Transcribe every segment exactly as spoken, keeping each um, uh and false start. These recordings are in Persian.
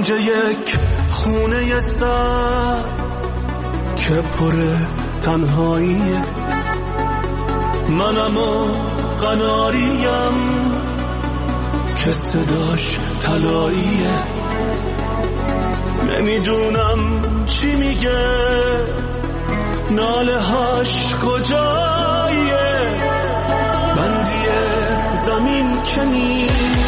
کنج یک خونه سر که پر تنهاییه، منم و قناریم که صداش طلاییه. نمیدونم چی میگه، ناله هاش کجاییه، بندی زمین که نیست،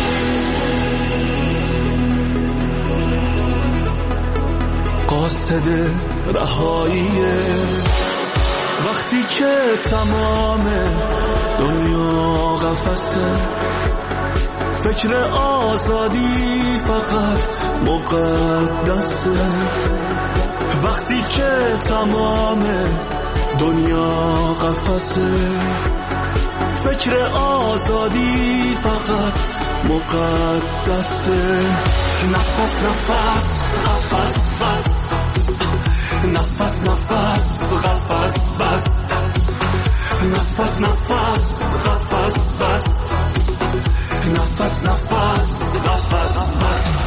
قاصد رهاییه. وقتی که تمام دنیا قفسه، فکر آزادی فقط مقدسه. وقتی که تمام دنیا قفسه، فکر آزادی فقط مقدسه. نفس نفس قفس بس، نفس نفس قفس بس، نفس نفس قفس بس، نفس نفس قفس بس.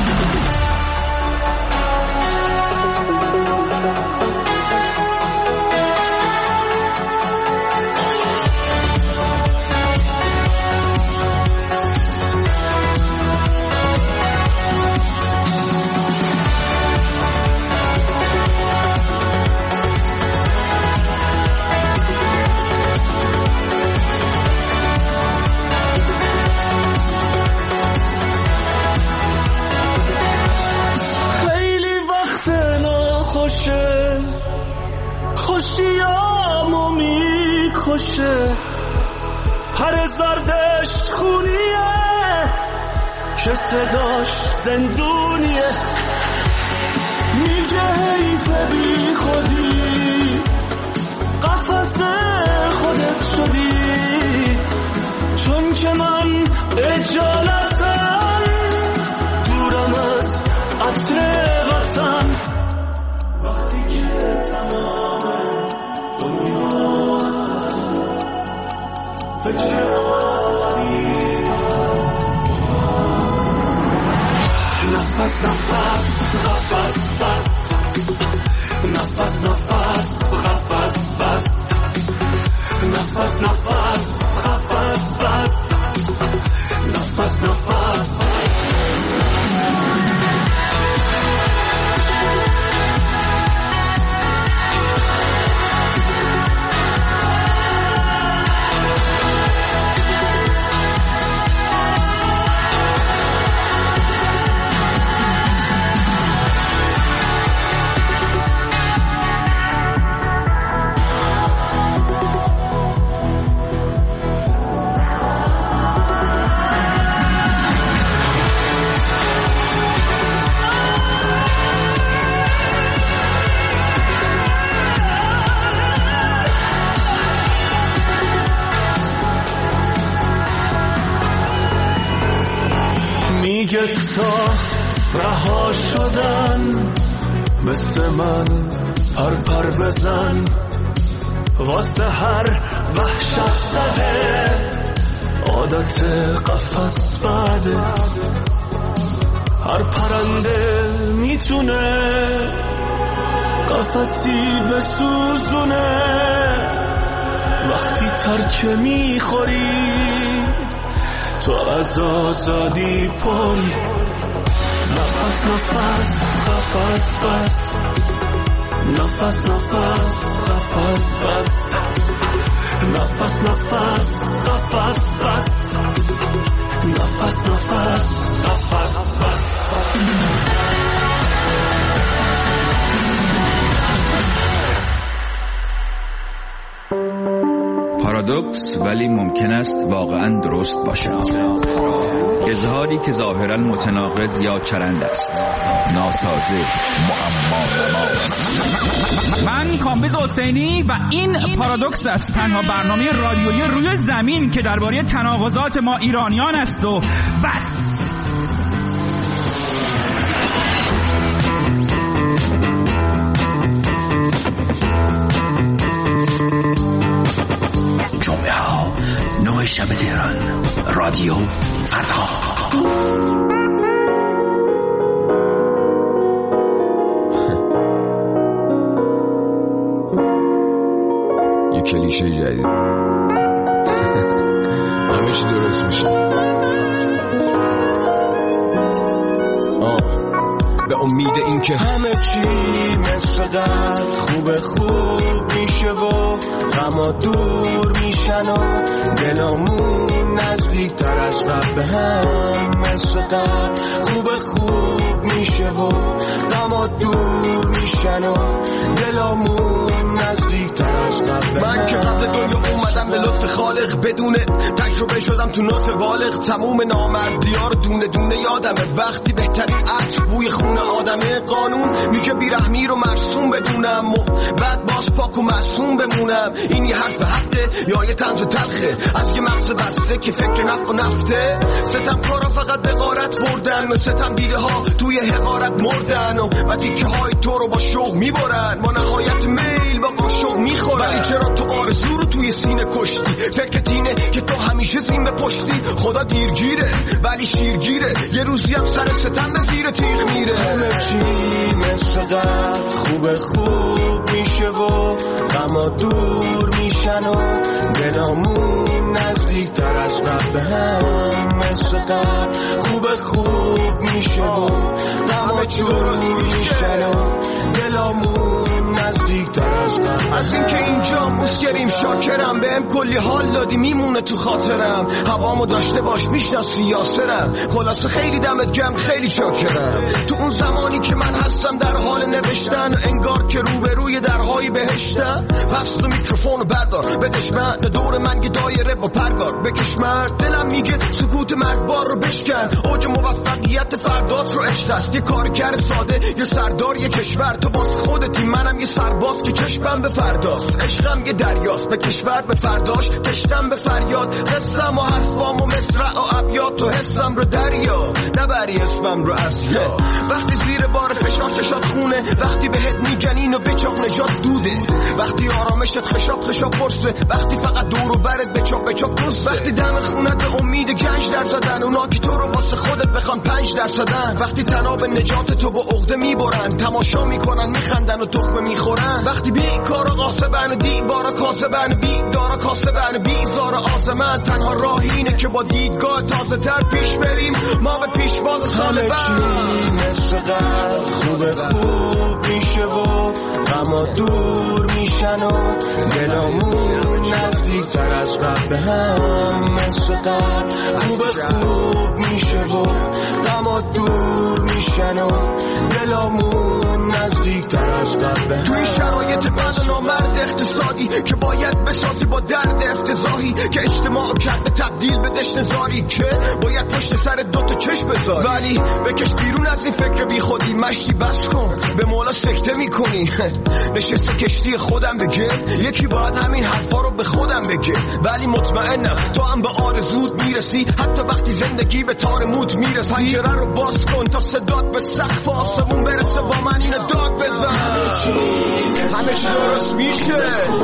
خوشیامو میکشه، پر زردش خونیه که صداش زندونیه. میگه حیف بی خودی، قفس خودت شدی، چون که من اجالتم دورم از عطر وطن. وقتی که تمام دنیا فکر آزادی، نفس نفس قفس بس، نفس نفس قفس بس، نفس نفس قفس بس، نفس نفس. میگه تا رها شدن مثل من پر پر بزن، واسه هر وحشت زده عادت قفس بده. هر پرنده میتونه قفسی بسوزونه، وقتی ترکه میخوری تو از آزادی پری. نفس نفس قفس بس، نفس نفس قفس بس، نفس نفس قفس بس، نفس نفس قفس بس. پارادوکس ولی ممکن است واقعا درست باشد. اظهاری که ظاهرا متناقض یا چرند است، ناسازه، معما نما. من کامبیز حسینی و این پارادوکس است، تنها برنامه رادیویی روی زمین که درباره تناقضات ما ایرانیان است و بس. جمعه ها نه شب تهران، رادیو فردا. کلیشه جدید. همه چی درست میشه. به امید این که همه چی مثل قبل خوب خوب میشه و غما دور میشن و دلامون نزدیک تر از قبل به هم مثل قبل خوب خوب میشه و غما دور میشن و دلامون نزدیک تر از قبل. من که قبل دنیا اومدم به لطف خالق بدون تجربه شدم تو نطف بالغ. تموم نامردی‌ها رو دونه دونه یادمه وقتی بهترین عطر بوی خون آدمه. قانون میگه بیرحمی رو مرسوم بدونم و بعد باز پاک و معصوم بمونم. این یه حرف حقه یا یه طنز تلخه از یه مغز بسته که فکر نفت و نفته. ستم کارا فقط به غارت بردن، ستم دیده ها توی حقارت مردن و و تیکه های تو رو با شوق میبرن. با نهایت میل با قاشق میخورن. ولی چرا تو آرزو رو توی سینه کشتی؟ فکرت اینه که تو همیشه زین به پشتی. خدا دیرگیره ولی شیرگیره، یه روزی هم سر ستم به زیر تیغ میره. همه چی مثل قبل خوب خوب میشه و غما دور میشن و دلامون نزدیک تر از قبل به هم مثل قبل خوب خوب میشه و غما دور میشن و دلامون نزدیک تر از قبل. از این که اینجا مسکریم شاکرم، بهم کلی حال دادی میمونه تو خاطرم. هوامو داشته باش میشناسی یاسرم. خلاصه خیلی دمت گرم خیلی شاکرم. تو اون زمانی که من هستم در حال نوشتن و انگار که روبروی درهای بهشتم. پس تو میکروفونو بردار بدش من دور من یه دایره با پرگار بکش مرد. دلم میگه سکوت مرگبار رو بشکن. اوج موفقیت فردات رو عشق است. یه کارگر ساده یه سردار یه کشور. تو باز خودتی منم یه سرباز که چشمم به فرداست. عشقم یه دریاست به کشور به فرداش. تشتم به فریاد قسم و حرفام و مصرع و ابیات و حسم رو دریا نبری اسمم رو از یا. وقتی زیر بار فشار چشات خونه، وقتی بهت میگن اینو بچاق نجات دوده، وقتی آرامشت خشاب خشاب پرسه، وقتی فقط دور و برت بچاق بچاق پرسه، وقتی دم خونت به امید گنج در زدن اونا که تو رو واسه خودت بخوان پنج در زدن، وقتی تناب نجات تو با عقده میبرن، تماشا میکنن میخندن و تخمه میخورن، وقتی بیکارا قاسبن و دیوارا کاسبن بیدارا کاسبن بیزارا آزمن، تنها راه اینه که با دیدگاه تازه تر پیش بریم ما به پیشواز سال بعد. مثل قبل خوب خوب میشه و غما دور میشن و دلامون نزدیک تر از قبل به هم. مثل قبل خوب خوب میشه و غما دور میشن و دلامون نزدیک تر از قبل به هم. توی شرایط بد و نامرد اقتصادی که باید بسازی با درد افتضاحی که اجتماع کرده تبدیل به دشنزاری که باید پشت سر دوتا چشم بذاری، ولی بکش بیرون از این فکر بی خودی، مشتی بس کن به مولا سکته میکنی. نشسته کشتی خودم بگه یکی باید همین حرفا رو به خودم بگه، ولی مطمئنم تو هم به آرزود میرسی حتی وقتی زندگی به تار موت میرسی. پنجره رو باز کن تا صدات به سقف آسمون برسه، با من اینو داد بزن. همه چی درست میشه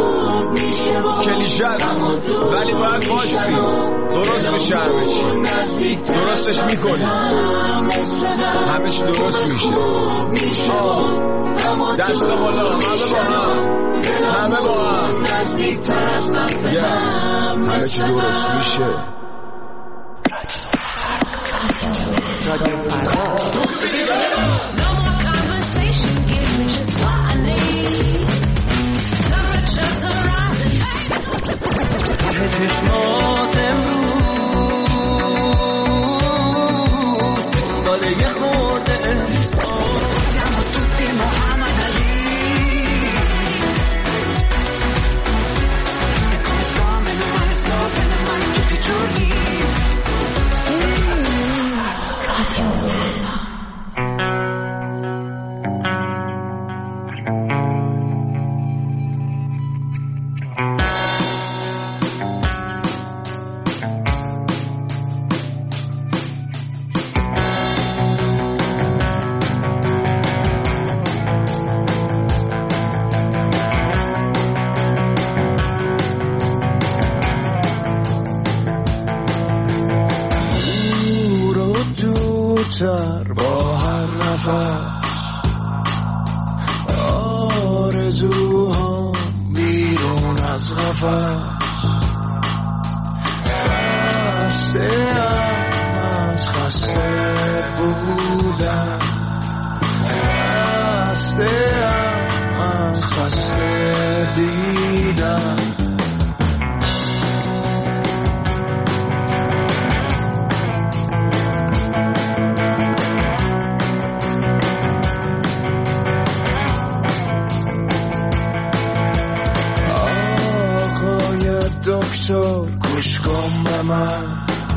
کلیشه است ولی باید باشی درست میشه. همه چی درستش میکنی، همه چی درست میشه. دست بالا همه با هم، همه با هم، همه چی درست میشه. چشمات امروز دنبال یه خورده احسان توی محمد علی میکنم من من اسکاپ من توی جوری با هر نفس آرزوها بیرون از غفلت حرفم خسته ام از خسته بودم خسته ام از خسته دیدم دکتر گوش کن به من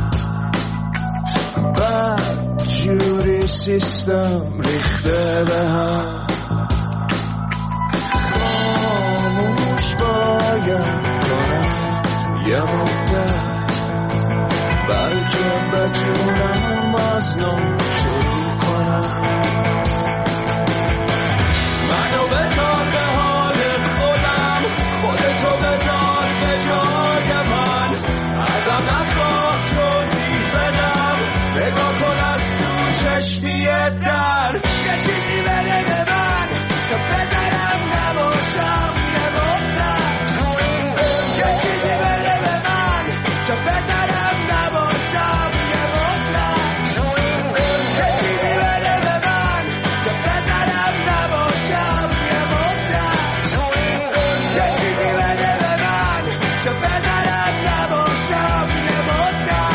بد جوری سیستم ریخته به هم خاموش باید کنم یه مدت بلکه بتونم از نو شروع کنم منو بذار به حال خودم خودتو بذار به جای من ازم نخواه توضیح بدم نگاه کن از تو چشمی در یه چیزی بده به من که بذارم نباشم یه مدت یه چیزی بده به من که بذارم نباشم یه مدت یه چیزی بده به من که بذارم نباشم یه مدت یه چیزی بده به من که بذارم نباشم یه مدت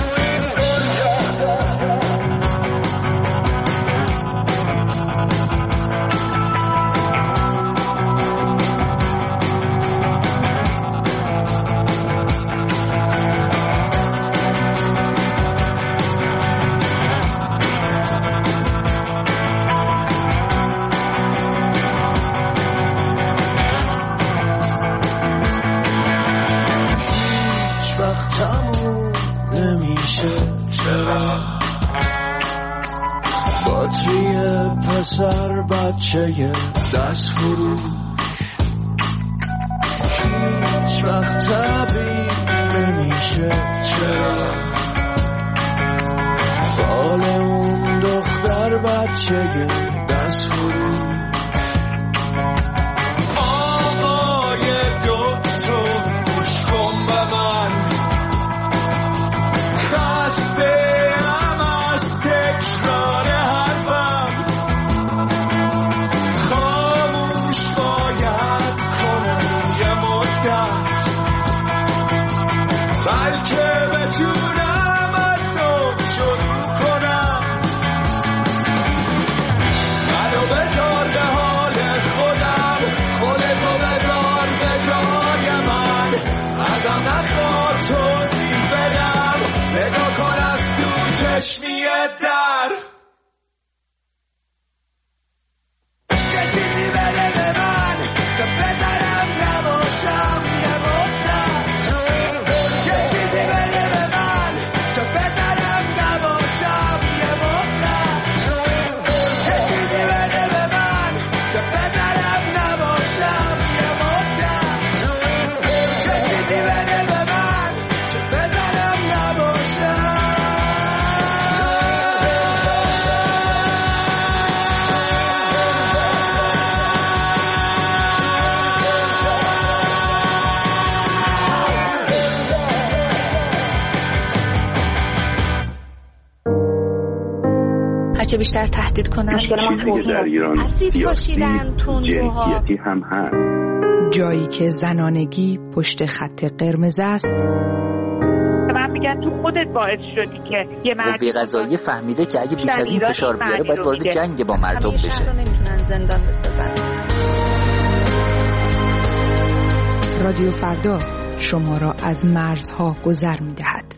هیچ وقت تموم نمیشه چرا باتری پسر بچه دست فروش هیچ وقت طبیع نمیشه چرا فال اون دختر بچه دست فروش آقای دکتر گوش کن به من خسته ام از تکرار حرفم خاموش باید کنم یه مدت بلکه بتونم از نو شروع کنم منو بذار به حال خودم خودتو بذار به جای من ازم نخواه توضیح بدم نگاه کن از تو چشمی در یه چیزی بده به من که بذارم نباشم یه مدت یه چیزی بده به من که بذارم نباشم یه مدت یه چیزی بده به من که بذارم نباشم یه مدت یه چیزی بده به من که بذارم نباشم هرچه بیشتر تهدید کنن چیزی که در ایران اسید پاشیدن تندروها جنسیتی هم هست جایی که زنانگی پشت خط قرمز است. من میگن تو خودت باعث شدی که یه مرد قوه قضاییه فهمیده که اگه بیش از این فشار بیاره باید وارد جنگ با مردم بشه. همیشه رو نمیتونن زندان بسازن. رادیو فردا شما را از مرزها گذر می‌دهد.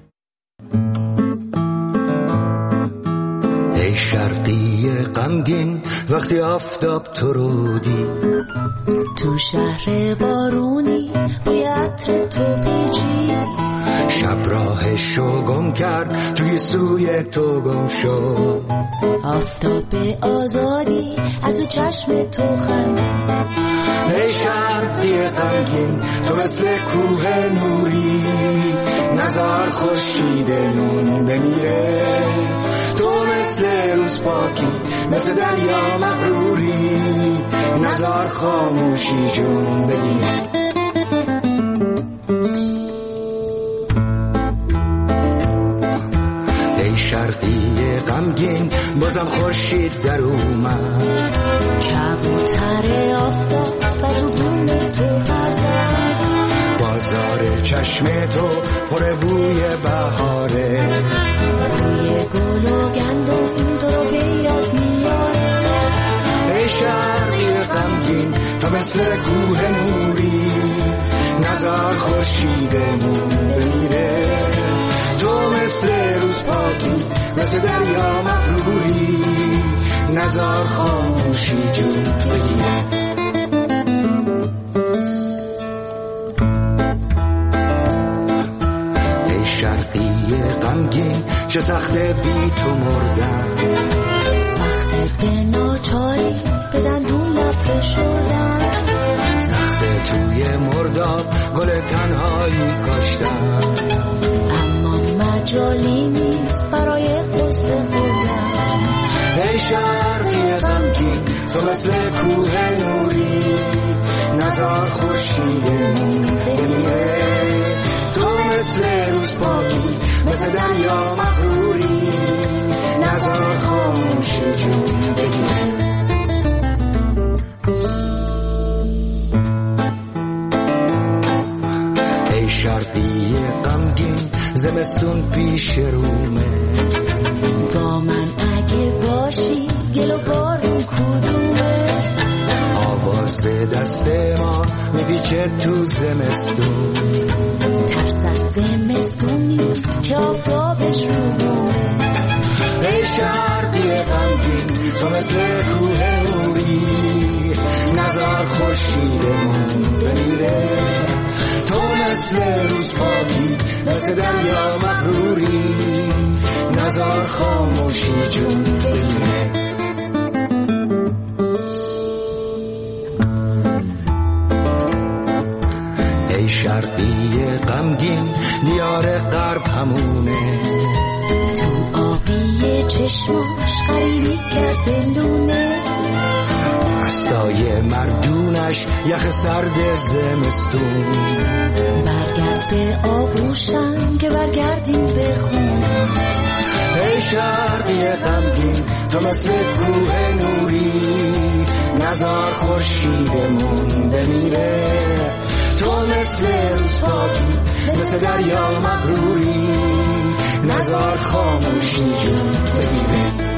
ای شرقی غمگین وقتی آفتاب تو رو دید تو شهر بارونی بوی عطر تو پیچی شب راهشو گم کرد توی سوی تو گم شد آفتاب آزادی از تو چشم تو خندید ای شرقی غمگین تو مثل کوه نوری نزار خورشید نون بمیره تو مثل روز پاکی مثل دریا مغروری نزار خاموشی جون بگیر غمگین بازم خورشید در اومد، کبوتر آفتاب و تو بوم تو برزد، بازار چشم تو پر بوی بهاره، بوی گل و گندم تو رو به یاد میاره. ای شرقی غمگین تو مثل کوه نوری، نزار خورشیدمون بمیره، تو مثل روز پاکی مثل دریا مغروری، نزار خاموشی جون بگیره. ای شرقی غمگین چه سخته بی تو مردن، سخته به ناچاری به دندون لب فشردن، سخته توی مرداب گل تنهایی کاشتن، اما مجالی نیست برای قصه خوردن. ای شرقی غمگین تو مثل کوه نوری، نزار خورشیدمون بمیره، تو مثل روز پاکی مثل دریا مغروری، نزار خاموشی جون بگیره. ای شرقی غمگین زمستون پیش رومه، با من اگه باشی گل و بارون کدومه، آواز دست ما میپیچه تو زمستون، ترس از زمستون نیست که آفتابش رو بومه. ای شرقی غمگین تو مثل کوه نوری، نزار خورشیدمون بمیره، تو مثل روز پاکی مثل دریا مغروری، نزار خاموشی جون بگیره. ای شرقی غمگین دیار غرب همونه، تو آبی چشماش غریبی کرده لونه، دستای مردونش یخ سرد زمستون، برگرد به آغوشم که برگردیم به خونه. ای شرقی غمگین تو مثل کوه نوری، نزار خورشیدمون بمیره، تو مثل روز پاکی مثل دریا مغروری، نزار خاموشی جون بگیره.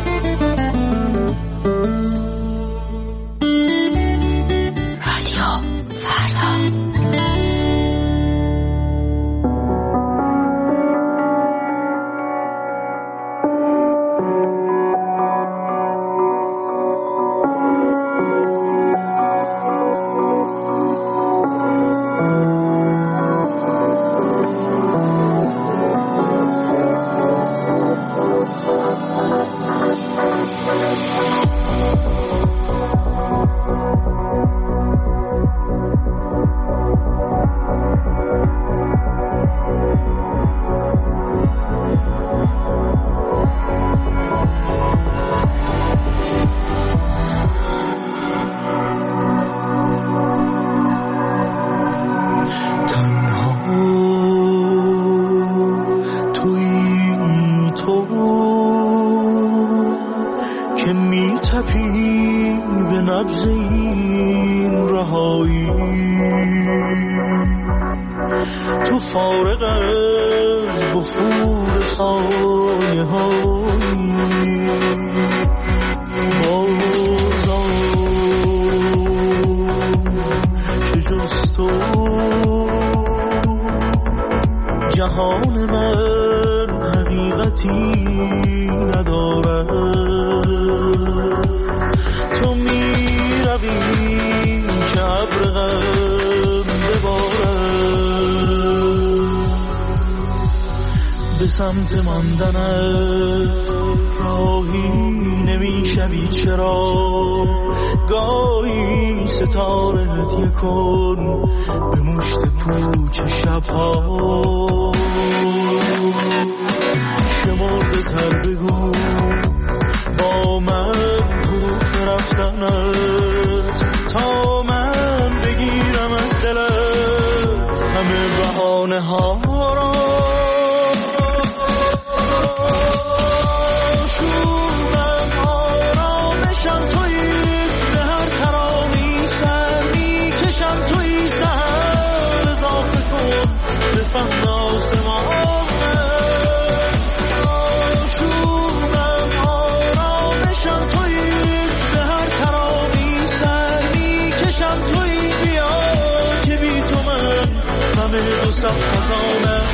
جهان من حقیقتی ندارد، تو می روی که ابر غم ببارد، به سمت ماندنت راهی نمی شوی چرا، گاهی ستاره هدیه کن به مشت پوچ شبها، شمرده تر بگو با من حروف رفتنت، تا من بگیرم از دلت همه بهانه ها را. شو خزانه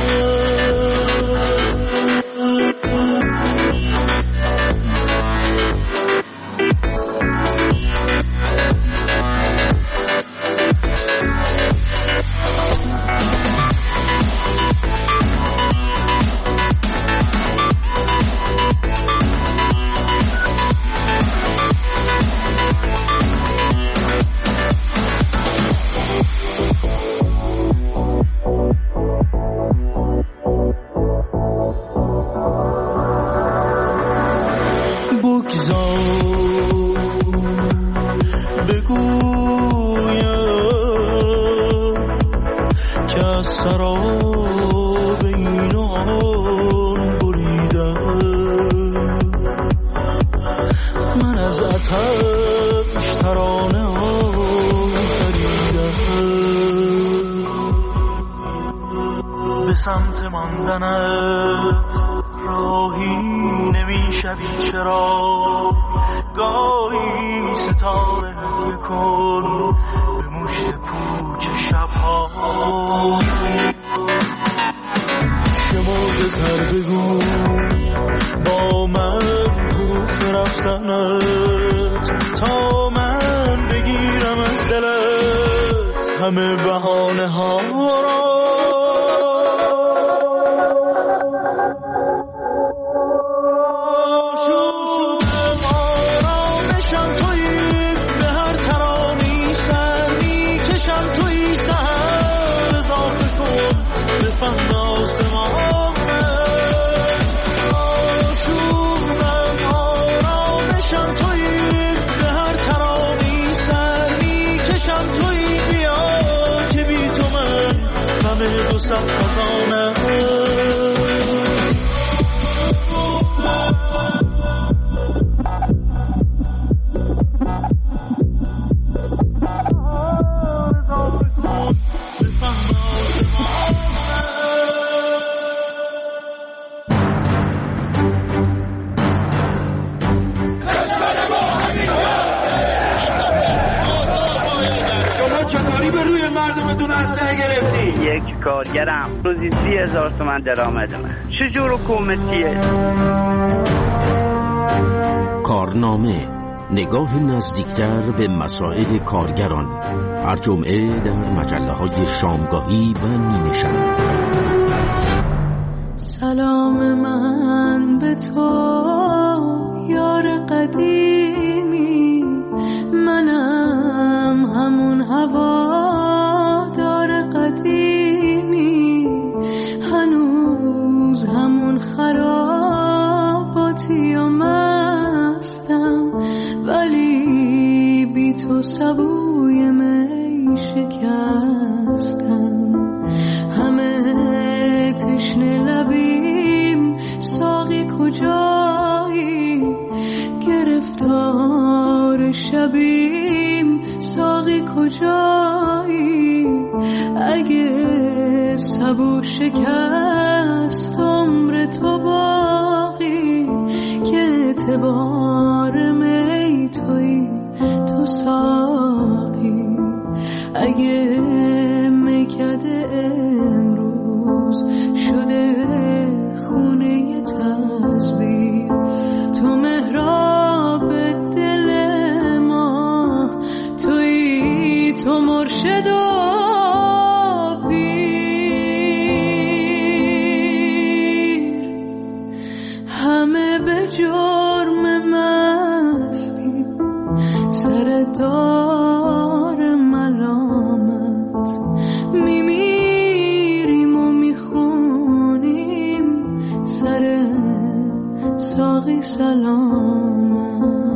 کارگرم روزی سی هزار تومن درآمد من. چجور حکومتیه؟ کارنامه، نگاه نزدیکتر به مسائل کارگران، هر جمعه در مجله های شامگاهی و نیمه شب. سلام من به تو یار قدیمی، منم همون هوادار قدیمی، هنوز همون خراباتی و مستم، ولی بی تو سبوی می شکستم. همه تشنه لبیم ساقی کجایی، گرفتار شبیم ساقی کجایی، اگه سبو شکست عمر تو باقی، که اعتبار می توی تو ساقی، اگه میکده امروز شده خونه تزویر، تو محراب دل ما توی، تو مرشد و پیر، همه به جرم مستی سر دار ملامت، میمیریم و میخونیم سر ساقی سلامت.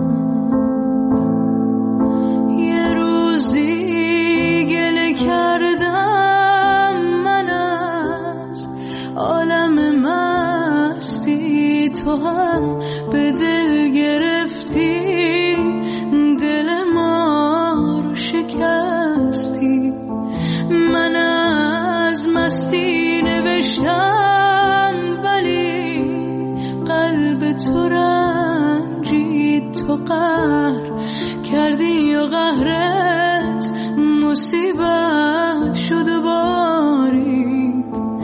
یه روزی گله کردم من از عالم مستی، تو هم به دل گرفتی دل ما رو شکستی. من از مستی نوشتم ولی قلب تو رنجید، تو قهر کردی و قهرت مصیبت شد و بارید.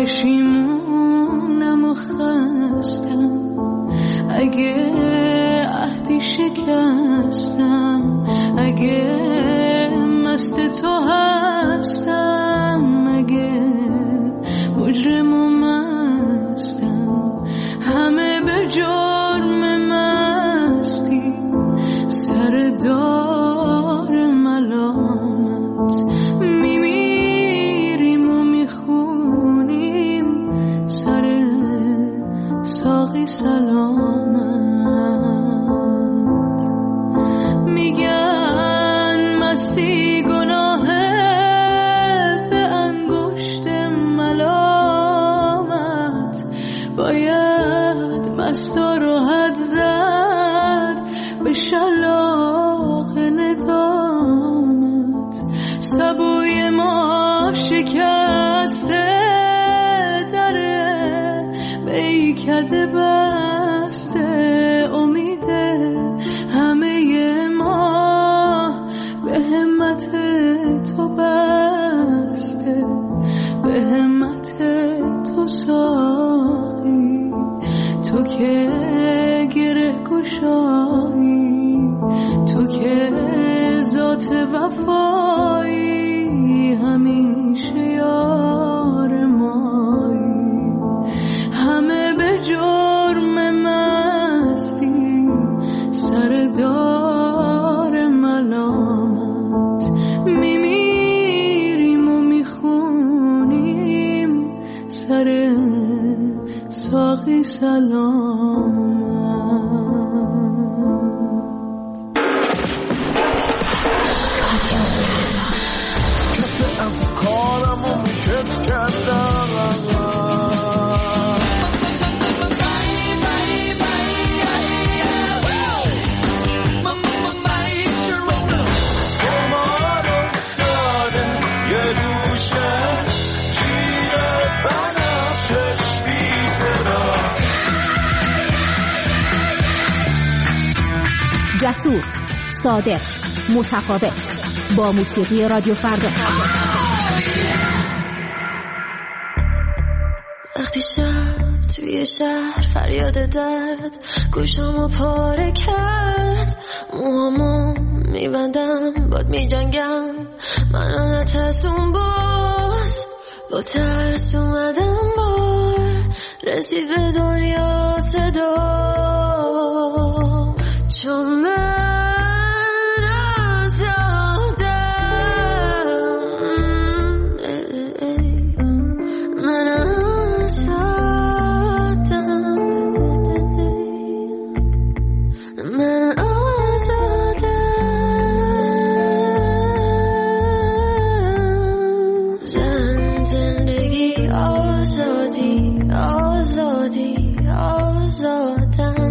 پشیمونم و خستم، اگه عهدی شکستم، اگه مست تو هستم، اگه مجرم و مستم، همه به جرم مستی سر دار ملامت، میمیریم و میخونیم سر ساقی سلامت. میگن مستی گناهه به انگشت ملامت، باید مستا رو حد زد به شلاق ندامت. سبوی ما شکسته دره بیکده بسته، امیده همه ما به همت تو بسته، به همت تو ساقی، تو که گره گشایی، تو که ذات وفایی، همیشه یار مایی، همه به جرم مستی سر دار ملامت، میمیریم و میخونیم سر ساقی سلامت. کف افکارم و میکت کردم، جسور، صادق، متفاوت، با موسیقی رادیو فردا. وقتی شب توی شهر فریاد درد گوشامو پاره کرد، موهامو میبندم باد میجنگم، منو نترسون باز، با ترس اومدم بار، رسید به دنیا صدا، چون من آزادم، من آزادم، من آزادم، زن زندگی آزادی آزادی آزادم،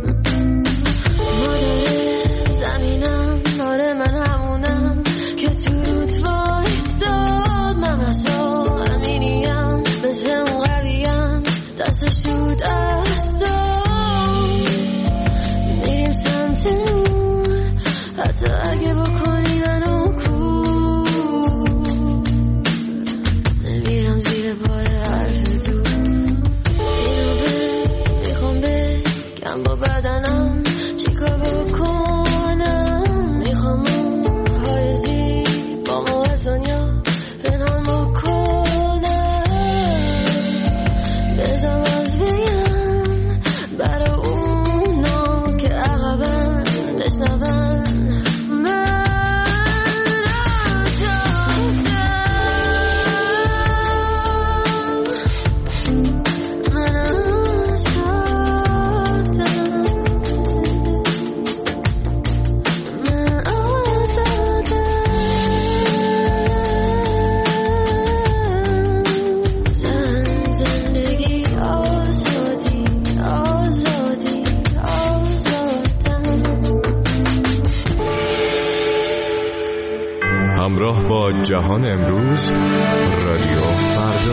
همراه با جهان امروز، رادیو فردا.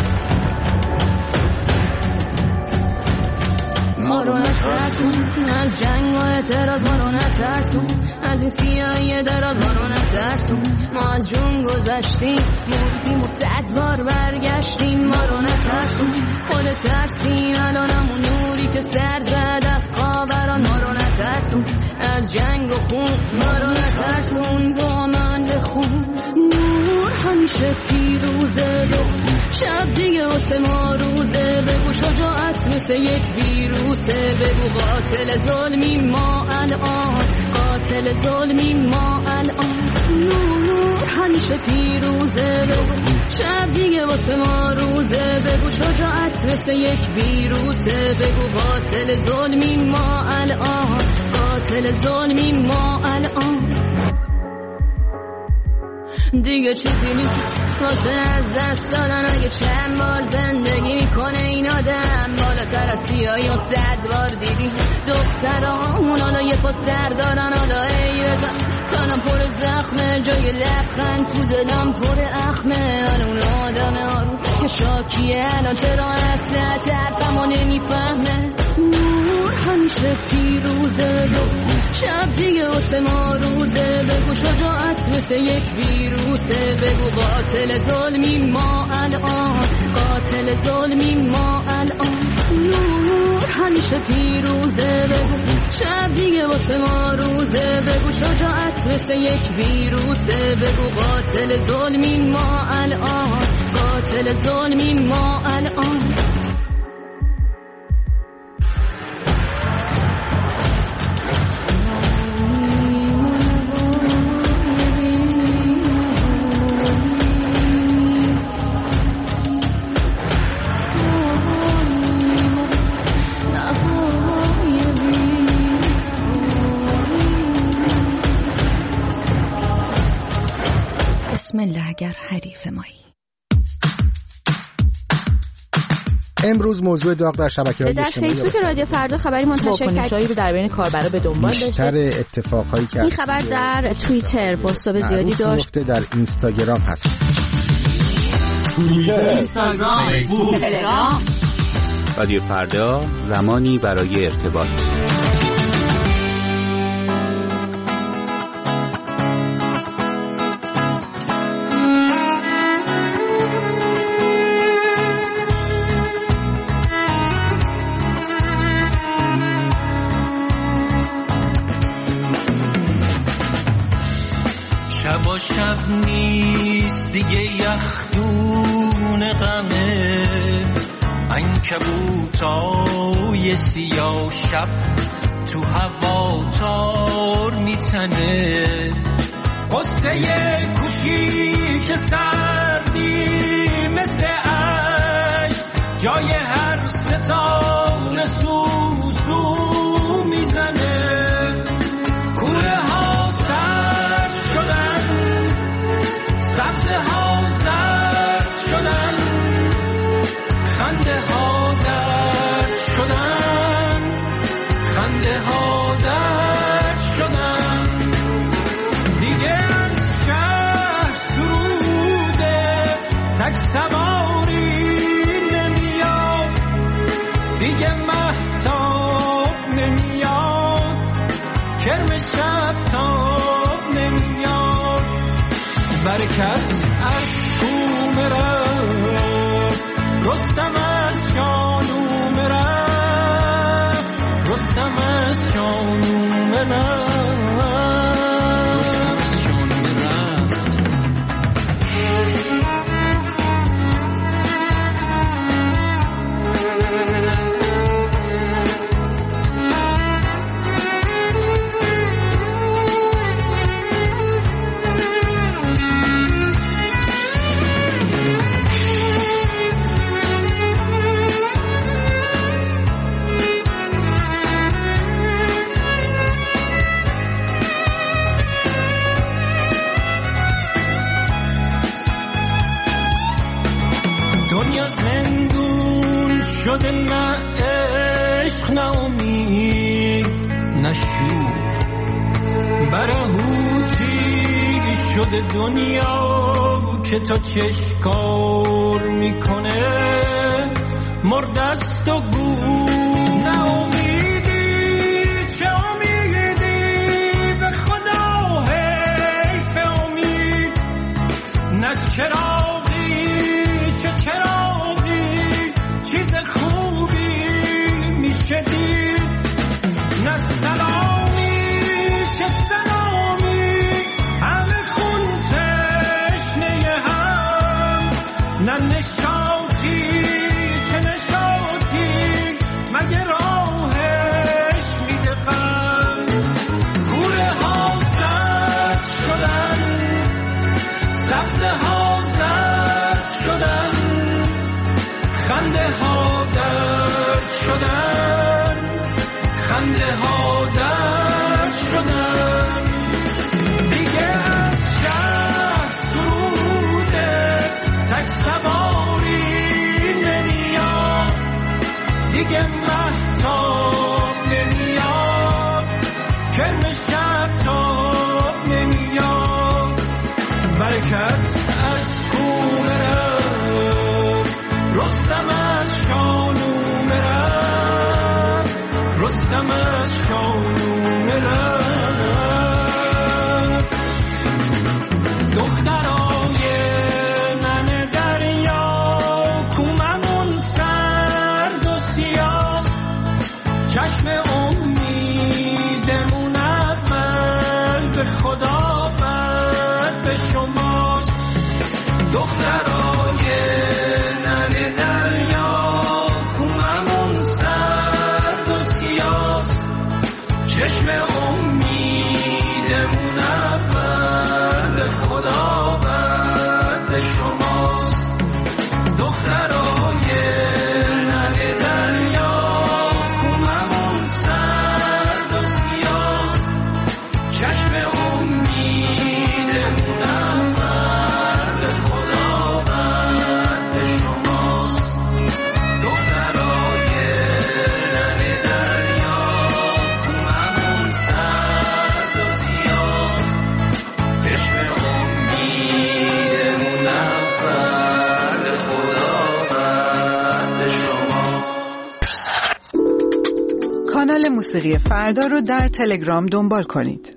ما رو نترسون، از جنگ و اعتراض ما رو نترسون، از این سیاهی دراز ما رو نترسون. ما از جون گذشتیم مردیم و صد بار برگشتیم، ما رو نترسون. خود ترسیم الانمون نوری که سر زد از خاوران، ما رو نترسون. از جنگ و خون ما رو نترسون، با من بخون نور همیشه پیروزه. شب دیگه واسه ما روزه، بگو شجاعت مثل یک ویروسه. بگو قاتل ظلمی ما الان، قاتل ظلمی ما الان. نور همیشه پیروزه، بگو شب دیگه واسه ما روزه. بگو شجاعت مثل یک ویروسه. بگو قاتل ظلمی ما الان، قاتل ظلمی ما الان. دیگه چیزی نیست واسه از دست دادن، اگه چند بار زندگی میکنه این آدم. بالاتر از سیاهی و صد بار دیدی دخترامون حالا یه پا سر دارن. حالا ای بزن تنم پر زخمه، جای لبخند تو دلم پر اخمه. حالا اون آدم آروم که شاکیه الان چرا اصلا طرفمو نمیفهمه. نور همیشه پیروزه، شب دیگه واسه ما روزه. بگو شجاعت مثل یک ویروسه. بگو قاتل ظلمی ما الان، قاتل ظلمی ما الان. نور همیشه پیروزه، بگو شب دیگه واسه ما روزه. بگو شجاعت مثل یک ویروسه. بگو قاتل ظلمی ما الان، قاتل ظلمی ما الان. اگر حریف مایی. امروز موضوع داغ در شبکه‌های در اجتماعی فیسبوک رادیو فردا خبری منتشر کرد رو در بین کاربرا به دنبال داشته. بیشتر اتفاقایی که این خبر در توییتر پست زیادی داشت. در اینستاگرام هست. توییتر، اینستاگرام، فیسبوک، تلگرام. رادیو فردا زمانی برای ارتباط. شب نیست دیگه یخدون غمه، عنکبوتای سیاه شب تو هوا تار میتنه. قصه کوچیک سردی مثل عشق جای هر ستاره سوسو میزنه. کوره ها سرد شدن، سبزه ها زرد شدن، خنده ها درد شدن، خنده ها درد شدن. دیگه از شهر سروده تک سواری نمیاد، دیگه مهتاب نمیاد، کرم شب تاب نمیاد. برکت از کوم رفت، رستم از شانوم رفت، رستم از شانوم رفت، رستم از شانوم رفت. دنیا زندون شده، نه عشق نه امید نه شور، برهوتی شده دنیا که تا چشکار میکنه. مردست و گو نه امیدی چه برکت از خونه رفت، رستم از شانونه رفت، رستم از شانونه رفت. دخترای من دریا کوممون سرد و سیاست، چشم امیدمون اول به خدا بعد به شماست. دخترای نن دریا کوممون سرد و سیاست، چشم امیدمون اول به خدا بعد به شماست. دخترای نن دریا کوممون سرد و سیاست، چشم امیدمون اول به خدا بعد به شماست. دخترای نن دریا کوممون سرد و سیاست، چشم امیدمون اول به خدا بعد به شماست. کانال موسیقی فردا رو در تلگرام دنبال کنید.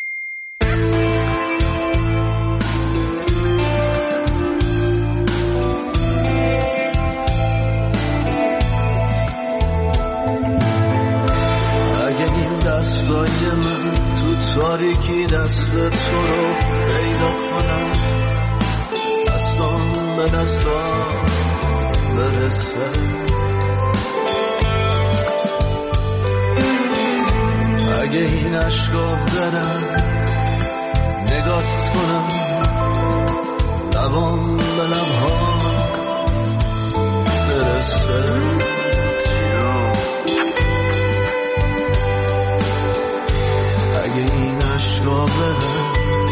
اگه این دستای من تو تاریکی دست تو رو پیدا کنم، دستام به دستام برسه، اگه این عشقا برم نگات کنم، لبام به لبها برسه، اگه این عشقا برم،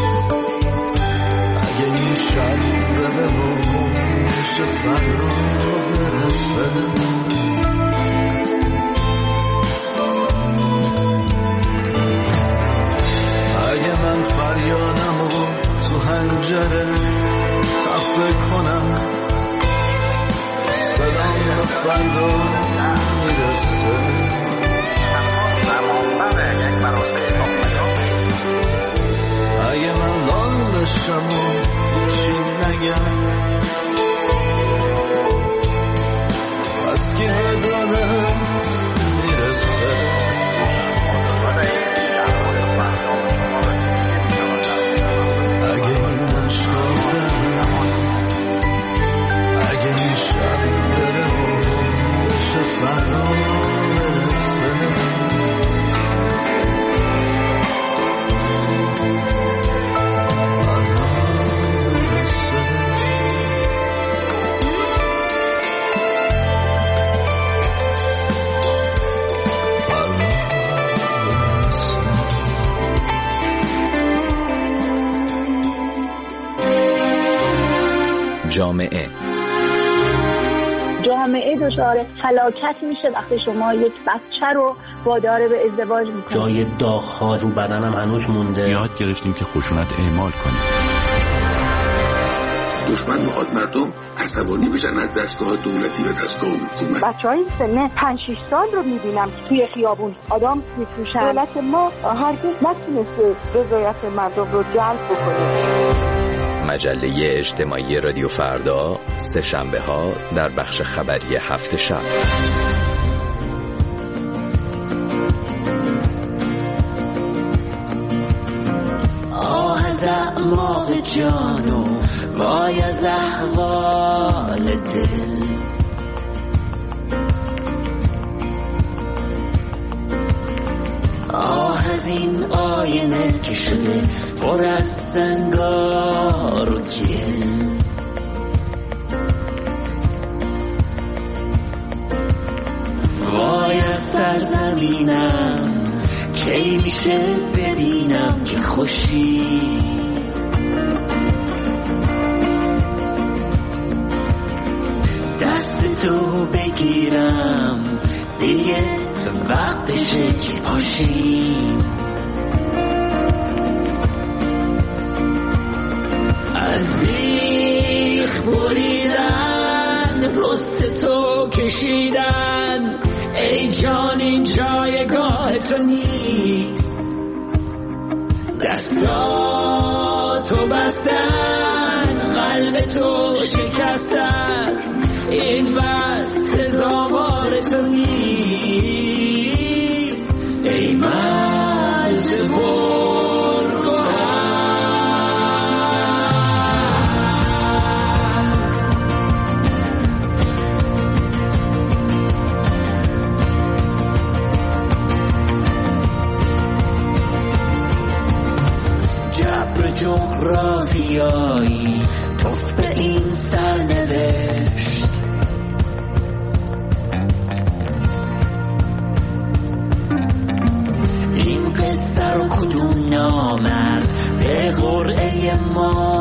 اگه این شب بره و میشه فردا برسه، اگه من فریادمو تو حنجره خفه کنم، صدام به فردا میرسه، اگه من لال بشم و چی نگم، پس کی به دادم میرسه، اگه این عشقا برم، اگه این شب بره و بشه فردا برسه، جامعه جامعه دچار فلاکت میشه وقتی شما یک بچه رو وادار به ازدواج میکنید. جای داغ‌ها رو بدنم هنوز مونده. یاد گرفتیم که خشونت اعمال کنیم. دشمن میخواد مردم عصبانی بشن از دستگاه دولتی و دستگاه حکومت. بچهای سن پنج شش سال رو میبینم توی خیابون آدم میفروشن. دولت ما هرگز نتونسته رضایت مردم رو جلب بکنه. مجله اجتماعی رادیو فردا سه شنبه ها در بخش خبری هفت شب. آه از اعماق جانو وای از احوال دل، آه از این آینه که شده پر از سنگار و گل، وای از سرزمینم کی میشه ببینم که خوشی، دست تو بگیرم دیگه وقتشه که پاشیم، تو نیست، دستاتو بستن، قلب تو شکستن، این بس سزاوار تو نیست. ای مرز پرگوهر، جبر جغرافیایی توف به این سرنوشت، این قصه رو کدوم نامرد به قرعه ما